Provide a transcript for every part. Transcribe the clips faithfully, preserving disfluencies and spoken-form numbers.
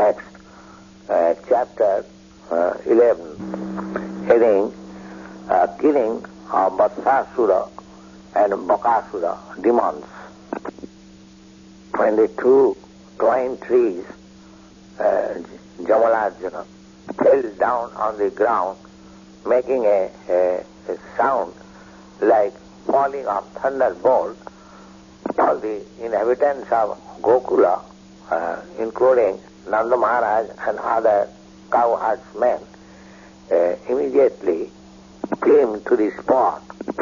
Next, uh, chapter uh, eleven, heading uh, Killing of Vatsasura and Bakasura, demons. When the two twine trees, uh, Jamalarjuna, fell down on the ground, making a, a, a sound like falling of thunderbolt, all the inhabitants of Gokula, uh, including Nanda Maharaj and other cowherdsmen, uh, immediately came to the spot.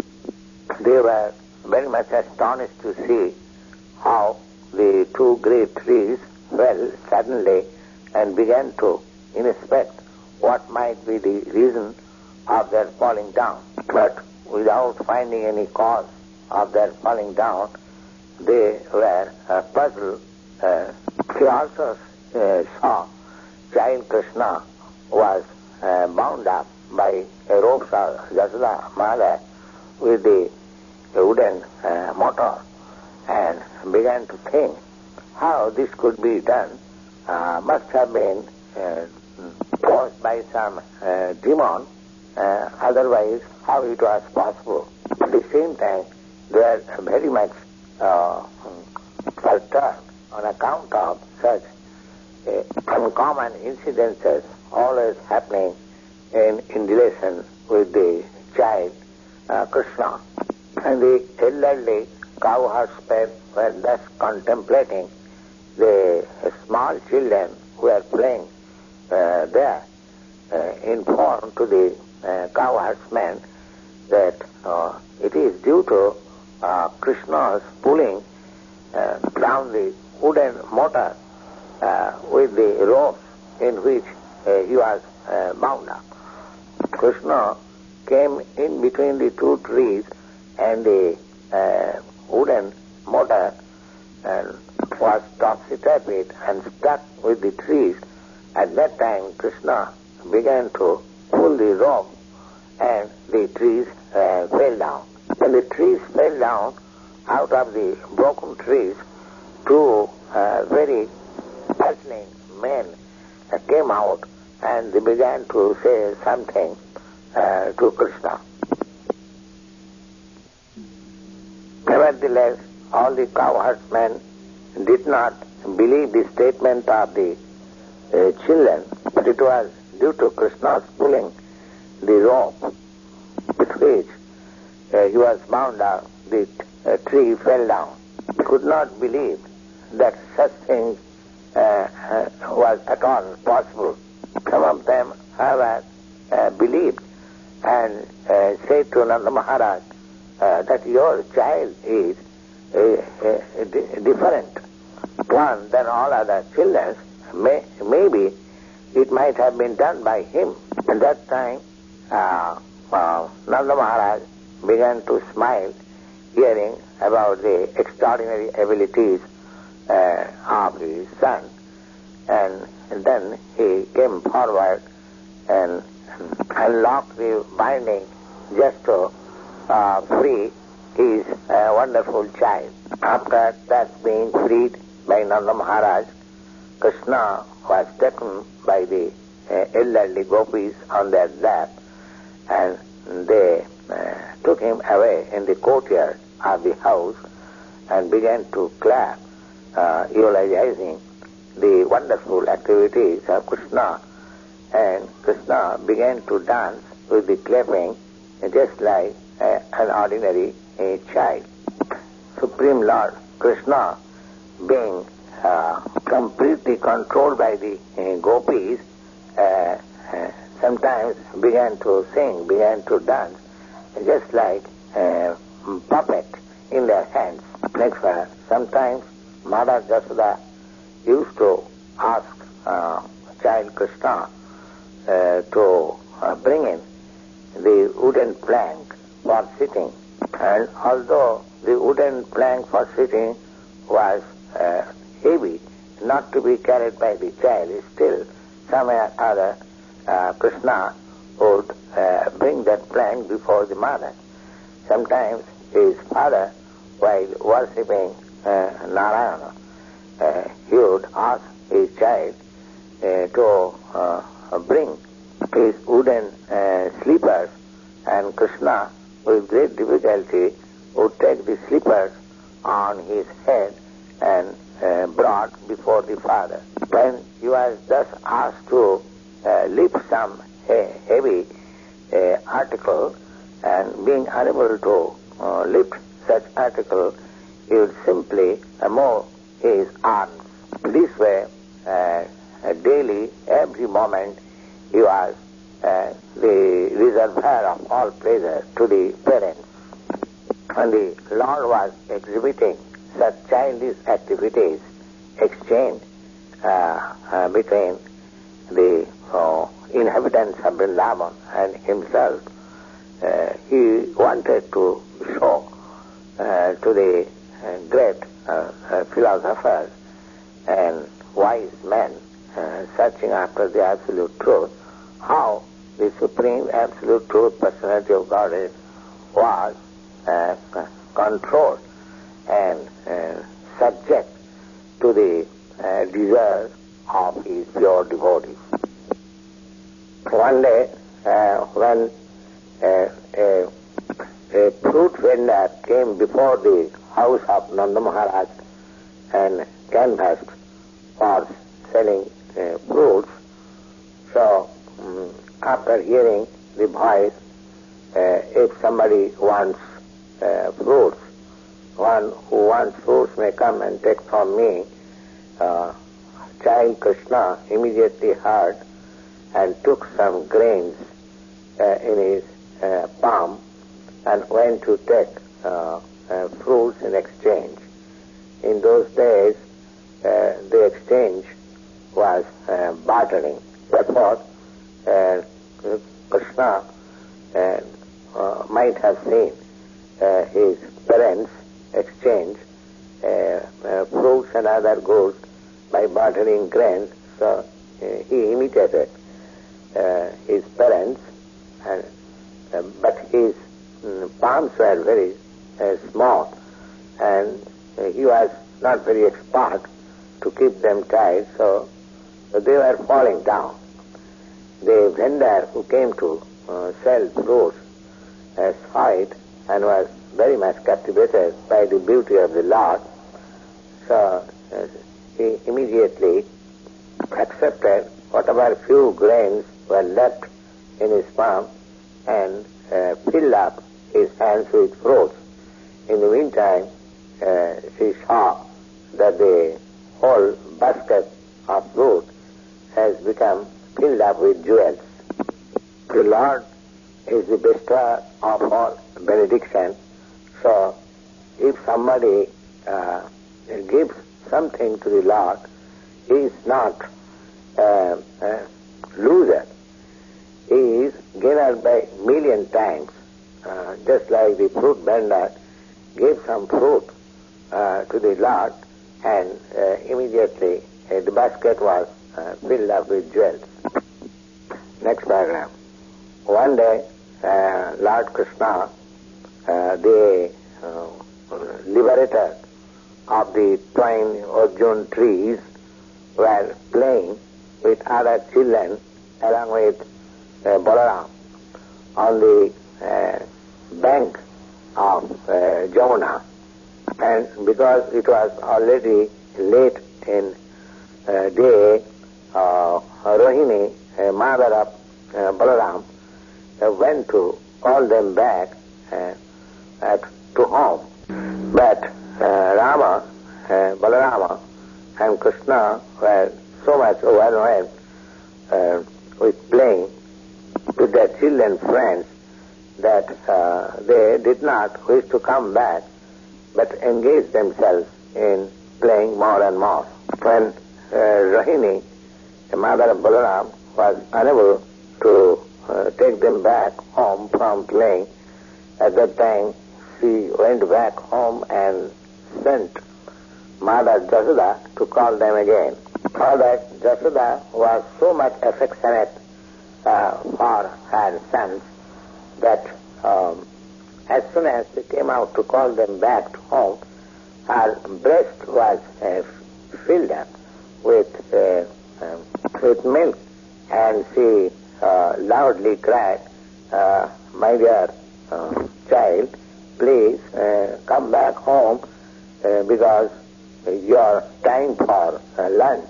They were very much astonished to see how the two great trees fell suddenly and began to inspect what might be the reason of their falling down. But without finding any cause of their falling down, they were uh, puzzled. Uh, he also uh, saw child Krishna was uh, bound up by a rope of Jasoda mother with the wooden uh, motor, and began to think how this could be done. Uh, must have been uh, caused by some uh, demon, uh, otherwise how it was possible. At the same time, they were very much uh, perturbed on account of such uh, uncommon incidences always happening in, in relation with the child uh, Krishna. And the elderly cowherdsmen were thus contemplating the small children who are playing uh, there, uh, informed to the uh, cowherdsmen that uh, it is due to uh, Krishna's pulling uh, down the wooden motor uh, with the ropes in which uh, he was uh, bound up. Krishna came in between the two trees and the uh, wooden motor and was topsy-turvy and stuck with the trees. At that time, Krishna began to pull the rope and the trees uh, fell down. When the trees fell down, out of the broken trees, two uh, very puzzling men uh, came out, and they began to say something uh, to Krishna. Nevertheless, all the cowherdsmen did not believe the statement of the uh, children, but it was due to Krishna's pulling the rope with which uh, he was bound up, the uh, tree fell down. They could not believe that such thing uh, uh, was at all possible. Some of them, however, uh, believed and uh, said to Nanda Maharaj uh, that your child is uh, uh, d- different one than all other children. May, maybe it might have been done by him. At that time, uh, uh, Nanda Maharaj began to smile, hearing about the extraordinary abilities uh, of his son. And then he came forward and unlocked the binding just to uh, free his uh, wonderful child. After that being freed by Nanda Maharaj, Krishna was taken by the uh, elderly gopis on their lap, and they uh, took him away in the courtyard of the house and began to clap, uh, eulogizing the wonderful activities of Krishna. And Krishna began to dance with the clapping just like uh, an ordinary uh, child. Supreme Lord Krishna, being uh, completely controlled by the uh, gopis, uh, uh, sometimes began to sing, began to dance, just like a puppet in their hands. Next, uh, sometimes Mother Jasoda used to ask uh, child Krishna uh, to uh, bring in the wooden plank for sitting. And although the wooden plank for sitting was uh, heavy, not to be carried by the child, still somewhere or other uh, Krishna would uh, bring that plank before the mother. Sometimes his father, while worshipping uh, Narayana, uh, he would ask his child to uh, bring his wooden uh, slippers, and Krishna, with great difficulty, would take the slippers on his head and uh, brought before the father. When he was thus asked to uh, lift some he- heavy uh, article, and being unable to uh, lift such article, he would simply uh, move his arms. This way, uh, uh, daily, every moment, he was uh, the reservoir of all pleasure to the parents. And the Lord was exhibiting such childish activities, exchange uh, uh, between the uh, inhabitants of Vrindavan and himself. Uh, he wanted to show uh, to the uh, great uh, uh, philosophers and wise men uh, searching after the absolute truth, how the supreme absolute truth personality of Godhead was uh, controlled and uh, subject to the uh, desires of his pure devotees. One day, uh, when uh, a, a fruit vendor came before the house of Nanda Maharaj and canvassed for selling uh, fruits, so um, after hearing the voice, uh, if somebody wants uh, fruits, one who wants fruits may come and take from me. Uh, child Krishna immediately heard and took some grains uh, in his uh, palm and went to take uh, uh, fruits in exchange. In those days, uh, the exchange was uh, bartering. Therefore, uh, Krishna uh, uh, might have seen uh, his parents exchange uh, uh, fruits and other goods by bartering grains, so uh, he imitated uh, his parents, and, uh, but his um, palms were very uh, small, and uh, he was not very expert to keep them tight, so, so they were falling down. The vendor who came to uh, sell fruits uh, saw it and was very much captivated by the beauty of the Lord, so uh, he immediately accepted whatever few grains were left in his palm and uh, filled up his hands with fruits. In the meantime, uh, she saw that the whole basket of fruit has become filled up with jewels. The Lord is the bestower of all benediction, so if somebody uh, gives something to the Lord, he is not uh, uh, loser. He is gainer by million times, uh, just like the fruit vendor gave some fruit uh, to the Lord, and uh, immediately uh, the basket was uh, filled up with jewels. Next paragraph. One day, uh, Lord Krishna, uh, the uh, liberator of the twine Arjun trees, were playing with other children along with uh, Balaram on the uh, bank of uh, Jamuna. And because it was already late in uh, day, uh, Rohini, uh, mother of uh, Balaram, uh, went to call them back uh, at, to home. But uh, Rama, uh, Balarama, and Krishna were so much overwhelmed uh, with playing with their children friends that uh, they did not wish to come back, but engaged themselves in playing more and more. When uh, Rohini, the mother of Balaram, was unable to uh, take them back home from playing, at that time she went back home and sent Mother Jasoda to call them again. Mother Jasoda was so much affectionate uh, for her sons that um, as soon as they came out to call them back to home, her breast was uh, filled up with, uh, um, with with milk, and she uh, loudly cried, uh, my dear uh, child, please uh, come back home uh, because your time for uh, lunch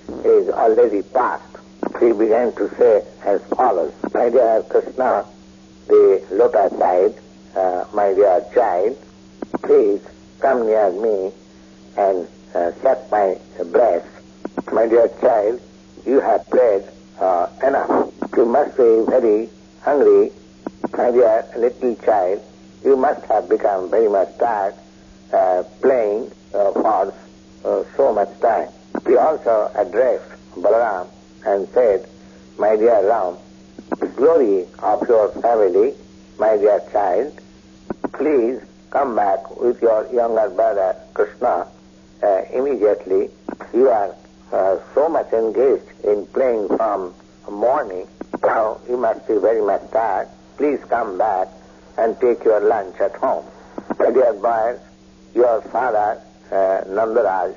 is already past. She began to say as follows, my dear Krishna, the lotus side, uh, my dear child, please come near me and uh, suck my breast. My dear child, you have played uh, enough. You must be very hungry. My dear little child, you must have become very much tired uh, playing uh, for uh, so much time. He also addressed Balaram and said, my dear Ram, the glory of your family, my dear child, please come back with your younger brother Krishna uh, immediately. You are uh, so much engaged in playing from morning. Now you must be very much tired. Please come back and take your lunch at home. My dear boys, your father, uh, Nandaraj,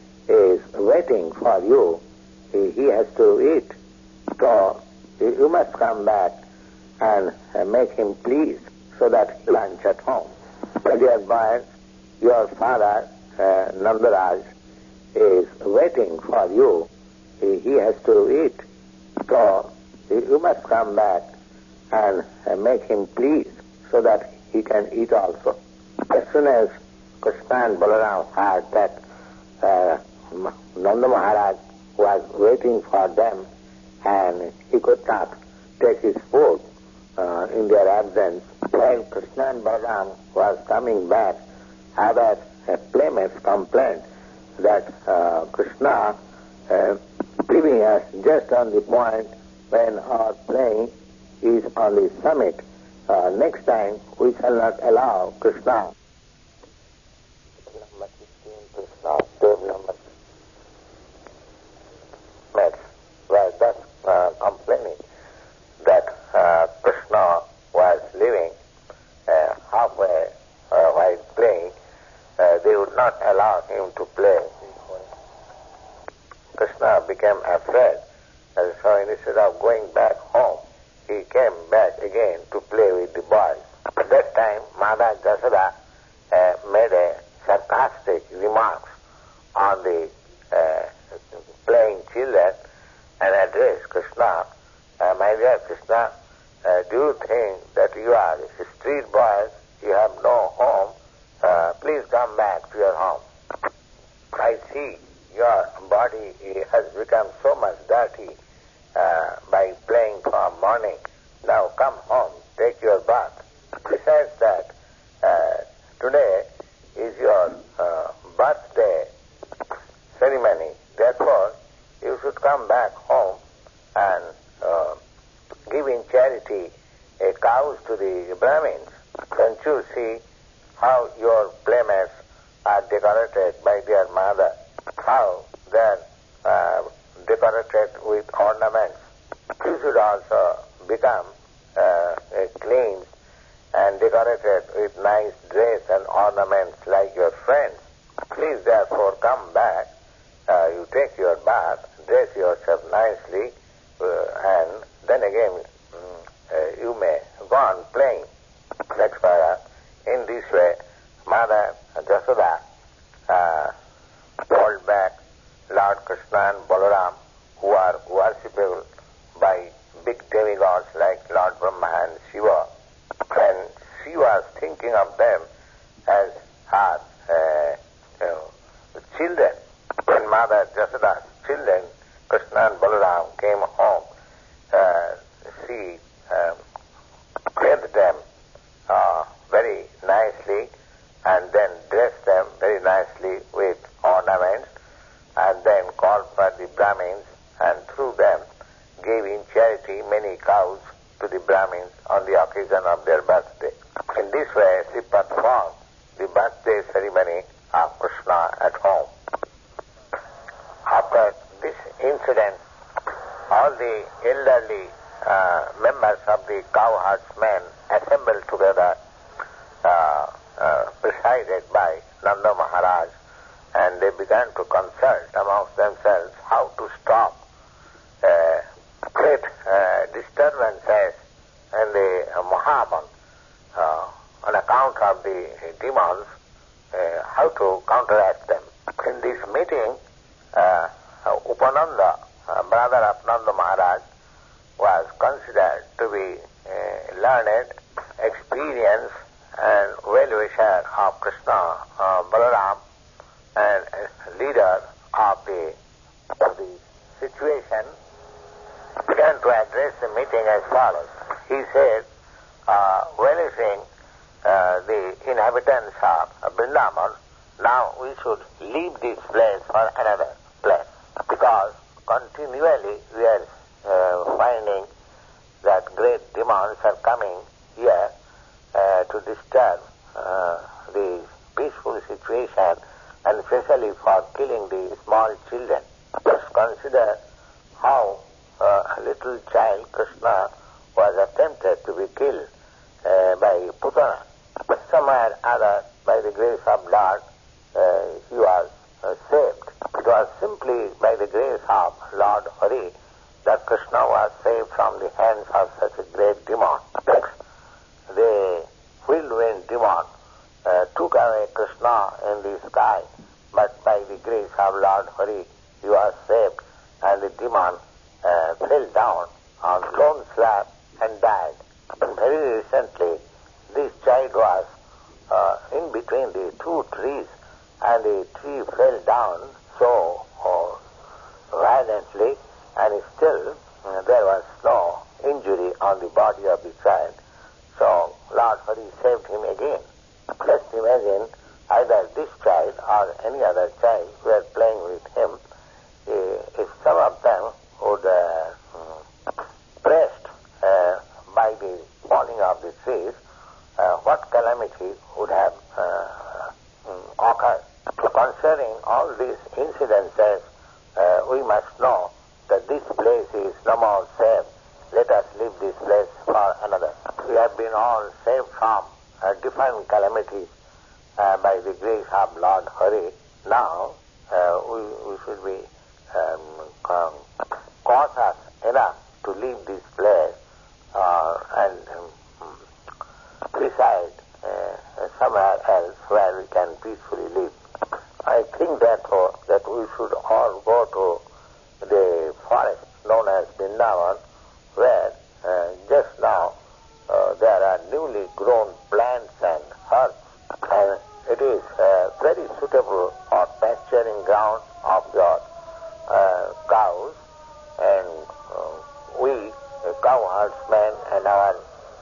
is waiting for you. He, he has to eat. So you must come back and uh, make him pleased so that he lunch at home. My dear boys, your father, uh, Nandaraj, is waiting for you. He, he has to eat. So you must come back and uh, make him pleased so that he can eat also. As soon as Krishna and Balaram heard that uh, Nanda Maharaj was waiting for them and he could not take his food uh, in their absence, while Krishna and Balaram was coming back, other uh, playmates complained that uh, Krishna uh, leaving us just on the point when our playing is on the summit. Uh, next time we shall not allow Krishna. Number sixteen, Krishna, Dev number mates were thus uh, complaining that uh, Krishna was leaving uh, halfway uh, while playing. Uh, they would not allow him to play. Krishna became afraid, and so instead of going back home, he came back again to play with the boys. At that time, Mother Jashoda uh, made a sarcastic remarks on the uh, playing children and addressed Krishna, uh, my dear Krishna, uh, do you think that you are street boys, you have no home, uh, please come back to your home. I see your body has become so much dirty uh, by playing from morning. Now come home, take your bath. Besides that, uh, today is your uh, birthday ceremony. Therefore, you should come back home and uh, give in charity a cows to the Brahmins. Don't you see how your playmates are decorated by their mother? How they are uh, decorated with ornaments. You should also become uh, cleansed and decorated with nice dress and ornaments like your friends. Please therefore come back, uh, you take your bath, dress yourself nicely, uh, and then again um, uh, you may go on playing. That's why uh, in this way Mother Jashoda uh, called back Lord Krishna and Balaram, who are worshipable by big demigods like Lord Brahma and Shiva. And she was thinking of them as her uh, you know, children. When Mother Jashoda's children, Krishna and Balaram, came home, uh, she um, bathed them uh, very nicely and then dressed them very nicely with ornaments, and then called for the Brahmins and through them gave in charity many cows to the Brahmins on the occasion of their birthday. In this way, she performed the birthday ceremony of Krishna at home. After this incident, all the elderly uh, members of the cow herdsmen assembled together, uh, uh, presided by Nanda Maharaj, and they began to consult amongst themselves how to stop uh, disturbances in the uh, Mahabharata uh, on account of the uh, demons, uh, how to counteract them. In this meeting, uh, uh, Upananda, uh, brother of Nanda Maharaj, was considered to be uh, learned, experienced, and well-wisher of Krishna, uh, Balaram, and uh, leader of the, of the situation, began to address the meeting as follows. He said, uh, well-wishing uh, the inhabitants of Vrindavan, now we should leave this place for another place, because continually we are uh, finding that great demons are coming here uh, to disturb uh, the peaceful situation, and especially for killing the small children. Just consider how uh, a little child, Krishna, was attempted to be killed uh, by Putana. But somehow or other, by the grace of Lord, uh, he was uh, saved. It was simply by the grace of Lord Hari that Krishna was saved from the hands of such a great demon. Next, the whirlwind demon uh, took away Krishna in the sky, but by the grace of Lord Hari, he was saved, and the demon uh, fell down on stone slab and died. And very recently, this child was uh, in between the two trees, and the tree fell down so uh, violently, and still uh, there was no injury on the body of the child. So Lord Hari saved him again. Just imagine either this child or any other child who are playing with him, uh, if some of them would uh, pressed uh, by the falling of the trees, uh, what calamity would have uh, occurred. Concerning all these incidences, uh, we must know that this place is no more safe. Let us leave this place for another. We have been all saved from uh, different calamities uh, by the grace of Lord Hari. Now uh, we, we should be um, um, cautious enough to leave this place uh, and um, reside uh, somewhere else where we can peacefully live. I think therefore that we should all go to the forest known as Vrindavan, where uh, just now uh, there are newly grown plants and herbs, and it is uh, very suitable for pasturing ground of your uh, cows, and uh, we, the cow herdsmen, and our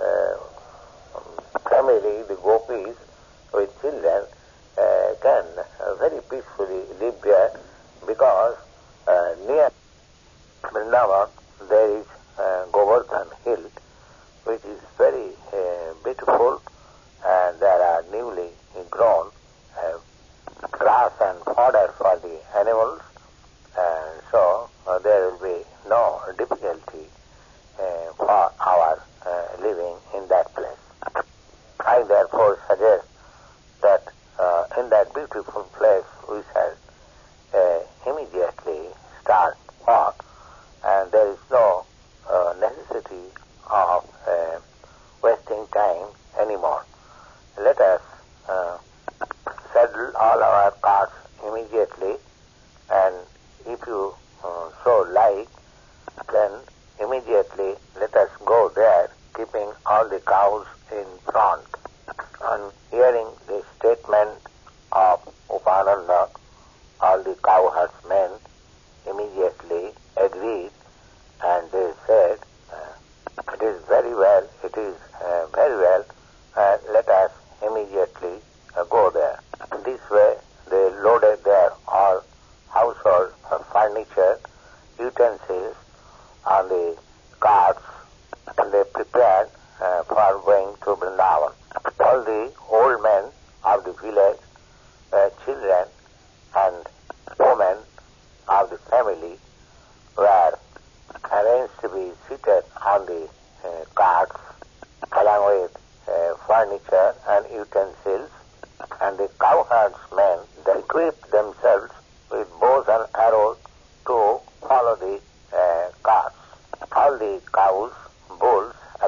uh, family, the gopis, with children, uh, can uh, very peacefully live there, because uh, near Vrindavan there is uh, Govardhan Hill, which is very uh, beautiful, and there are newly grown uh, grass and fodder for the animals, and so uh, there will be no difficulty uh, for our uh, living in that place. I therefore suggest that uh, in that beautiful place we shall uh, immediately start work, and there is no uh, necessity of uh, wasting time anymore. Let us uh, saddle all our carts immediately, and if you uh, so like, then immediately let us go there, keeping all the cows in front. On hearing the statement of Upananda, all the cow herdsmen immediately agreed, and they said, uh, it is very well, it is uh, very well, uh, let us immediately uh, go there. This way they loaded their all household uh, furniture, utensils on the carts, and they prepared uh, for going to Vrindavan. All the old men of the village, uh, children and women of the family were arranged to be seated on the uh, carts along with uh, furniture and utensils, and the cowherdsmen, they equipped themselves with bows and arrows to follow the uh, carts. All the cows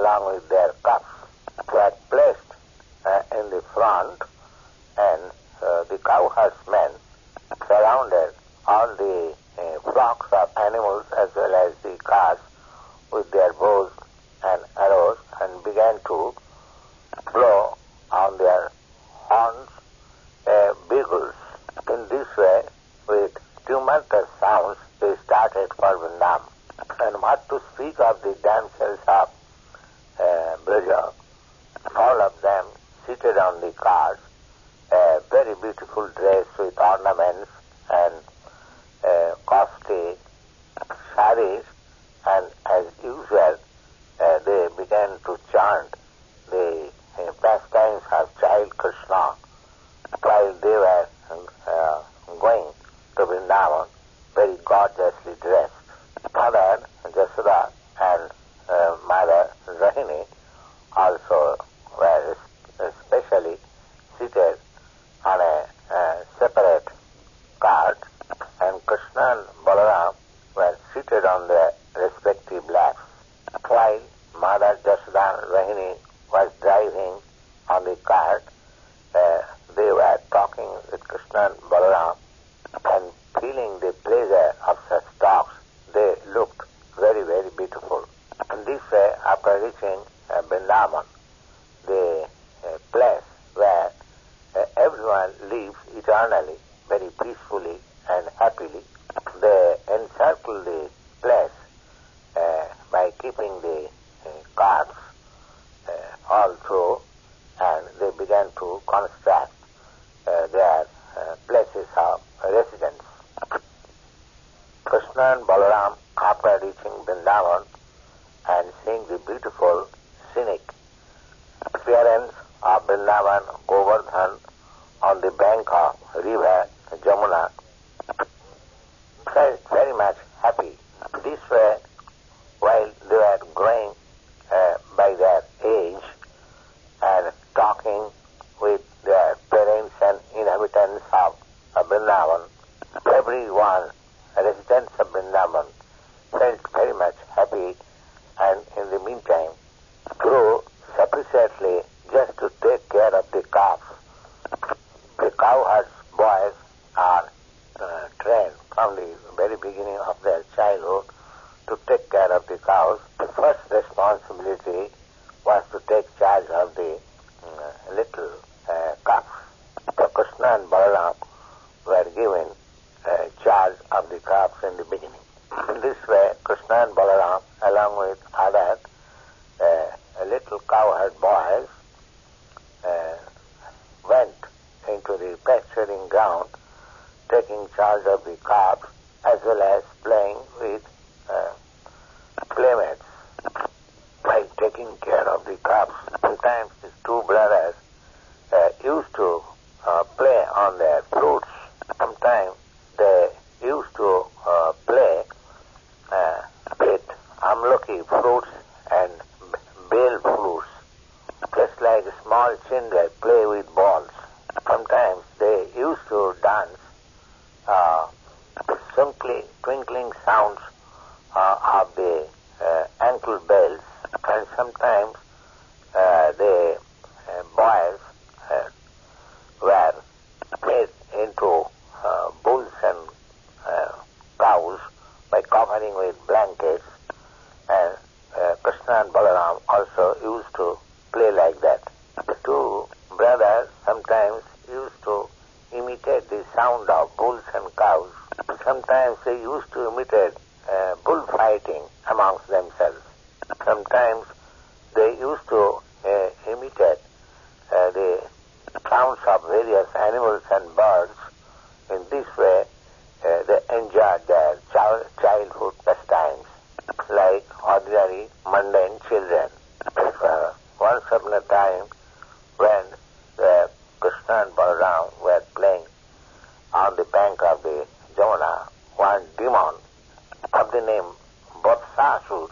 along with their cups, were placed uh, in the front, and uh, the cow herdsmen surrounded all the uh, flocks of animals as well as the cars with their bows and arrows and began to blow on their horns, uh, bugles. In this way, with tumultuous sounds, they started for Vrindavan. And what to speak of the damsels of uh, Braja, all of them seated on the cars, uh, very beautiful dress with ornaments and uh, costly saris, and as usual, uh, they began to chant the uh, pastimes of child Krishna while they were uh, going to Vrindavan, very gorgeously dressed. Mother Jasoda and uh, Mother Rohini also were especially seated on a uh, separate cart, and Krishna and Balaram were seated on their respective laps. While Mother Jasoda and Rohini was driving on the cart, uh, they were talking with Krishna and Balaram and feeling the pleasure of such talks. They looked very, very beautiful. In this way, after reaching uh, Vrindavan, the uh, place where uh, everyone lives eternally, very peacefully and happily, they encircle the place uh, by keeping the uh, carts uh, all through, and they began to construct uh, their uh, places of residence. Krishna and Balaram, after reaching Vrindavan and seeing the beautiful scenic appearance of Vrindavan, Govardhan on the bank of river Jamuna, felt very much happy. This way, while they were growing uh, by their age and talking with their parents and inhabitants of uh, Vrindavan, everyone, residents of Vrindavan, felt very much happy, and in the meantime grew sufficiently just to take care of the calves. The cowherds boys are uh, trained from the very beginning of their childhood to take care of the cows. The first responsibility was to take charge of the uh, little uh, calves. So Krishna and Balaram were given uh, charge of the calves in the beginning. In this way, Krishna and Balaram, along with other uh, little cowherd boys, uh, went into the pasturing ground, taking charge of the calves as well as playing with uh, playmates. By taking care of the calves, sometimes these two brothers uh, used to uh, play on their flutes. Sometimes they used to uh, play uh, with amlaki fruits and bale flutes, just like small children play with balls. Sometimes they used to dance uh, simply twinkling sounds uh, of the uh, ankle bells, and sometimes uh, the uh, boys uh, were made into uh, bulls and uh, cows by covering with blankets, and uh, Krishna and Balaram also used to play like that. The two brothers sometimes used to imitate the sound of bulls and cows. Sometimes they used to imitate uh, bullfighting amongst themselves. Sometimes they used to uh, imitate uh, the sounds of various animals and birds. In this way, uh, they enjoyed their child- childhood pastimes like ordinary mundane children. Uh, once upon a time, when uh, Krishna and Balaram were playing on the bank of the Jamuna, one demon of the name Vatsasur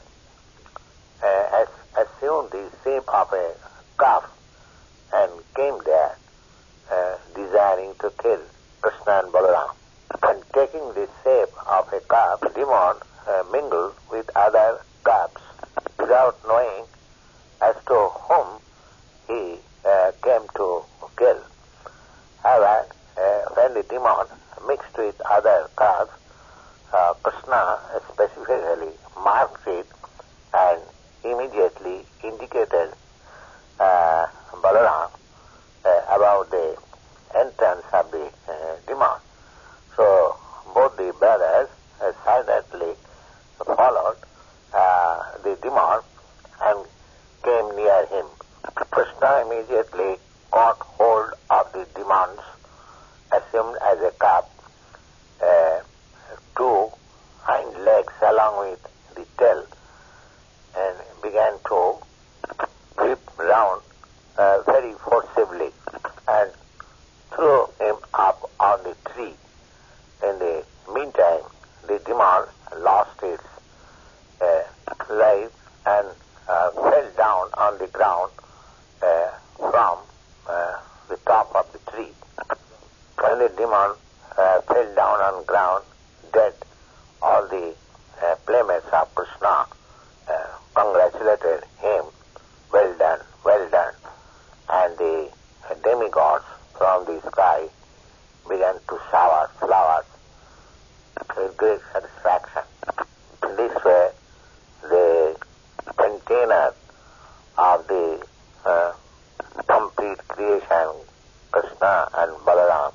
uh, has assumed the shape of a calf and came there uh, desiring to kill Krishna and Balaram. And taking the shape of a calf, demon uh, mingled with other calves. Without knowing, to kill. However, uh, when the demon mixed with other calves, uh, Krishna specifically marked it and immediately indicated uh, Balaram uh, about the entrance of the uh, demon. So both the brothers uh, silently followed uh, the demon and came near him. Krishna immediately caught hold of the demon's assumed as a cup, uh, two hind legs along with the tail, and began to whip round uh, very forcibly and threw him up on the tree. In the meantime, the demon lost its uh, life and uh, fell down on the ground uh, from uh, the top of the tree. When the demon uh, fell down on ground dead, all the uh, playmates of Krishna uh, congratulated him, well done, well done. And the uh, demigods from the sky began to shower flowers with great satisfaction. In this way, the container of the uh, complete creation, Krishna and Balaram,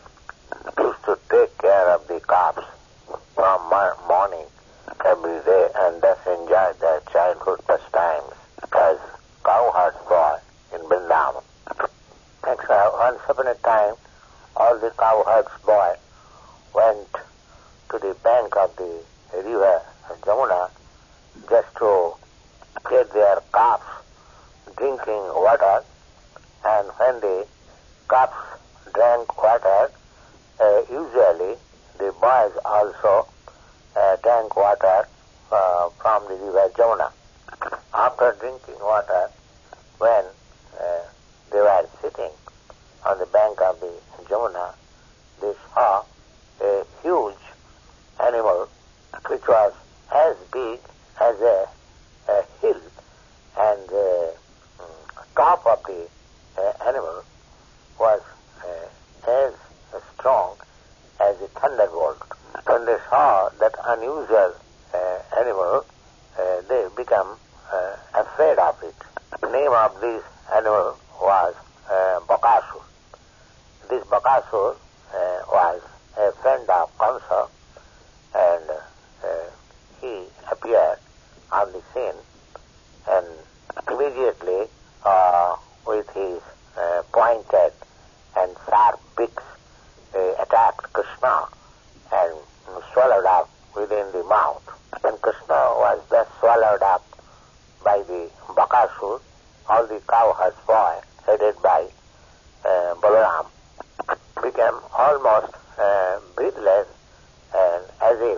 used to take care of the calves from morning every day and thus enjoy their childhood pastimes as cowherds boy in Vrindavan. Next, uh, once upon a time, all the cowherds boy went to the bank of the river Jamuna just to get their calves drinking water, and when the calves drank water, uh, usually the boys also uh, drank water uh, from the river Jamuna. After drinking water, when uh, they were sitting on the bank of the Jamuna, they saw a huge animal which was as big as a, a hill, and the um, top of the uh, animal was uh, as strong as a thunderbolt. When they saw that unusual uh, animal, uh, they became uh, afraid of it. The name of this animal was uh, Bakasur. This Bakasur uh, was a friend of Kamsa, and uh, he appeared on the scene and immediately uh, with his uh, pointed and sharp beaks uh, attacked Krishna and swallowed up within the mouth. When Krishna was thus swallowed up by the Bakasur, all the cowherds boy headed by uh, Balaram became almost uh, breathless, and as if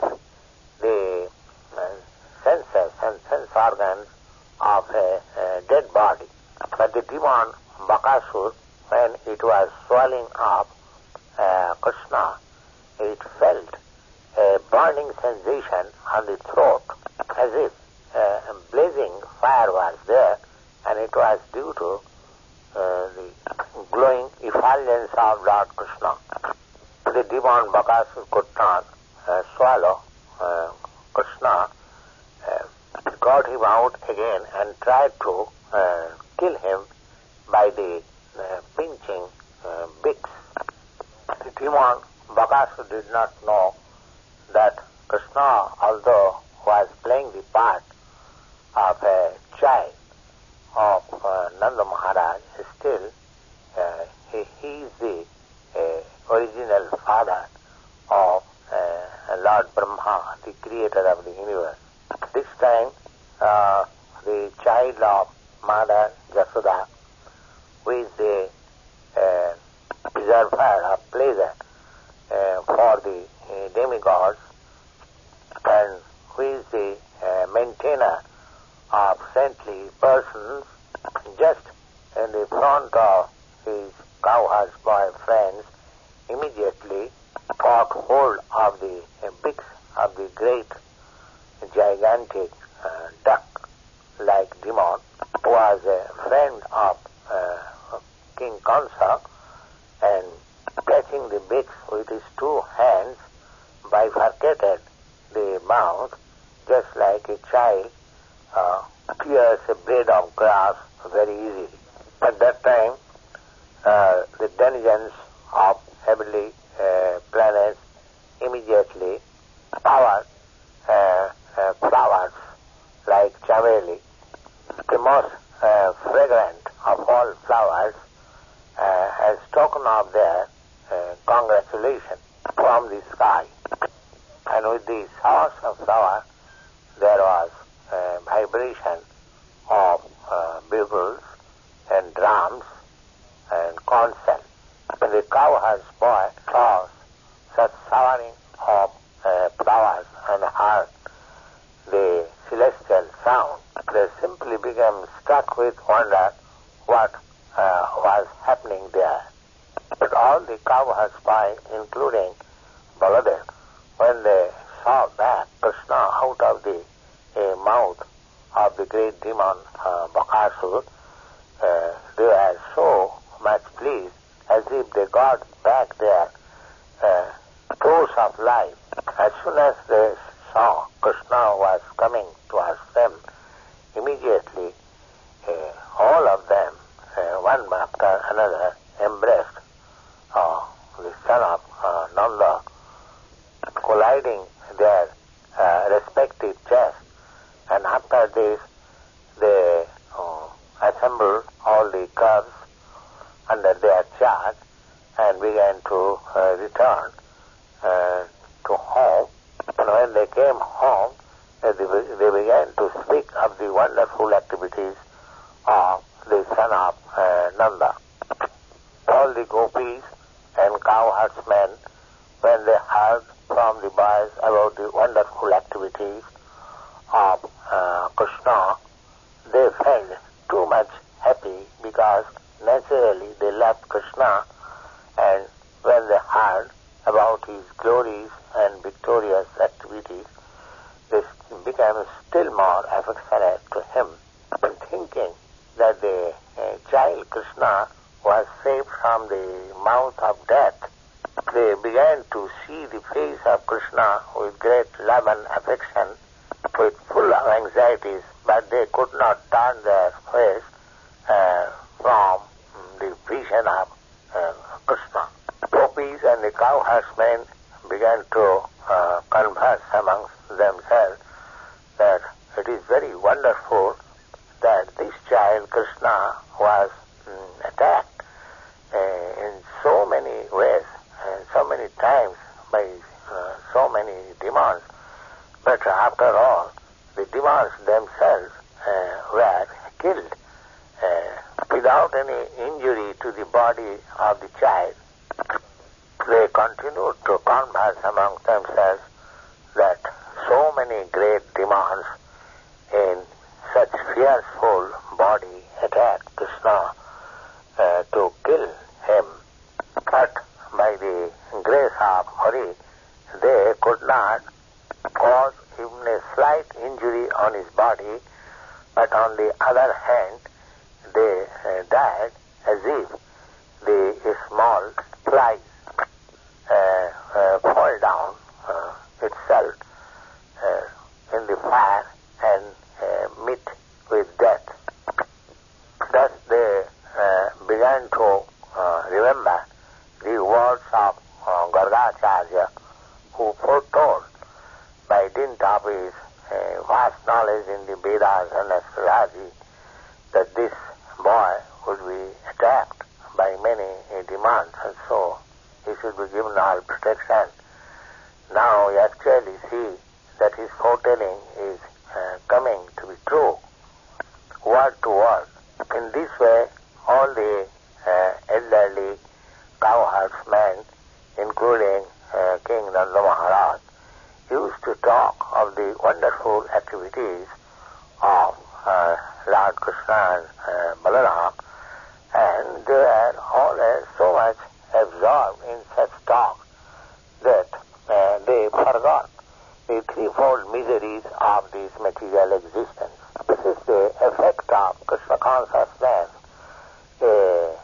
the uh, senses and sense organs of a, a dead body. But the demon Bakasur, when it was swallowing up uh, Krishna, it felt a burning sensation on the throat, as if uh, a blazing fire was there, and it was due to uh, the glowing effulgence of Lord Krishna. The demon Bakasur could not uh, swallow uh, Krishna, uh, got him out again and tried to uh, kill him by the uh, pinching uh, beaks. The demon Bakasur did not know that Krishna, although was playing the part of a child of uh, Nanda Maharaj, still uh, he, he is the uh, original father of uh, Lord Brahma, the creator of the universe. This time, uh, the child of Mother Jasoda, who is the uh, preserver of pleasure uh, for the uh, demigods, and who is the uh, maintainer of saintly persons, just in the front of his cowherds boy friends, immediately caught hold of the uh, beaks of the great gigantic uh, duck-like demon, who was a friend of uh, King Kansa, and catching the bits with his two hands, bifurcated the mouth, just like a child uh, clears a blade of grass very easily. At that time, uh, the denizens of heavenly uh, planets immediately powered uh, uh, flowers like chameli, the most uh, fragrant of all flowers, uh, as token of their uh, congratulation from the sky. And with the source of flower, there was a vibration of uh, bugles and drums and concert. When the cowherd's boy saw such showering of uh, flowers and heard the celestial sound, they simply became struck with wonder what uh, was happening there. But all the cowherds, by including Baladev, when they saw back Krishna out of the uh, mouth of the great demon uh, Bakasur, uh, they were so much pleased as if they got back their uh, source of life. As soon as they saw Krishna was coming towards them, immediately uh, all of them, uh, one after another, embraced uh, the son of uh, Nanda, colliding their uh, respective chests. And after this, they uh, assembled all the cubs under their charge and began to uh, return uh, to home. And when they came home, uh, they, they began to speak of the wonderful activities of the son of uh, Nanda. All the gopis and cowherdsmen, when they heard from the boys about the wonderful activities of uh, Krishna, they felt too much happy because naturally they loved Krishna, and when they heard about his glories and victorious activities, they became still more affectionate to him. And thinking that the uh, child Krishna was saved from the mouth of death, they began to see the face of Krishna with great love and affection, with full of anxieties, but they could not turn their face uh, from the vision of uh, Krishna. Gopis and the cowherdsmen began to uh, converse amongst themselves that it is very wonderful that this child Krishna was um, attacked uh, in so many ways, and so many times by uh, so many demons. But after all, the demons themselves uh, were killed uh, without any injury to the body of the child. They continued to converse among themselves that so many great demons in such fearful body attacked Krishna uh, to kill him. But by the grace of Hari, they could not cause even a slight injury on his body, but on the other hand, they uh, died as if the small flies uh, uh, fall down uh, itself uh, in the fire and uh, meet with death. Thus they uh, began to uh, remember the words of uh, Gargacharya, who foretold by dint of his uh, vast knowledge in the Vedas and astrology that this boy would be attacked by many uh, demons, and so he should be given all protection. Now we actually see that his foretelling is uh, coming to be true, word to word. In this way, all the uh, elderly cowherdsmen, including uh, King Nanda Maharaj, used to talk of the wonderful activities of uh, Lord Krishna and uh, Balaram, and they were always so much absorbed in such talk that uh, they forgot the threefold miseries of this material existence. This is the effect of Krishna consciousness. Uh, what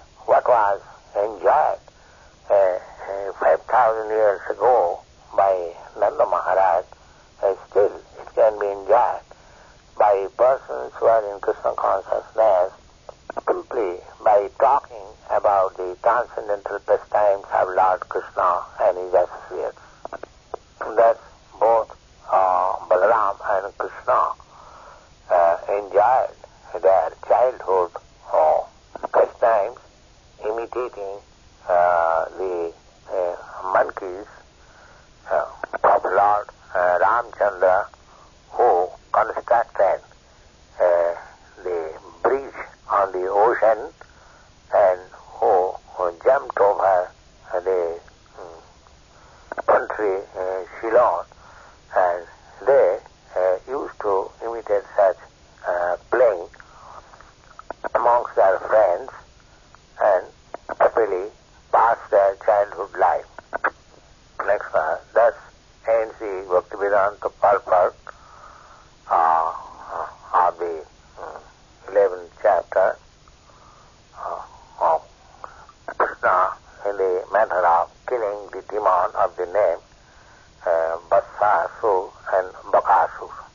was enjoyed uh, uh, five thousand years ago by Nanda Maharaj, uh, still it can be enjoyed by persons who are in Krishna consciousness simply by talking about the transcendental pastimes of Lord Krishna and his associates. That's both uh, Balaram and Krishna uh, enjoyed their childhood uh, pastimes, imitating uh, the uh, monkeys uh, of Lord uh, Ramchandra, who constructed uh, the bridge on the ocean and who, who jumped over uh, the um, country uh, Shillong, and they uh, used to imitate such uh, playing amongst their friends and happily pass their childhood life. Next one, thus ends the Bhaktivedanta purport uh, of the um, eleventh chapter uh, of Krishna in the matter of killing the demon of the name uh, Vatsasur and Bakasur.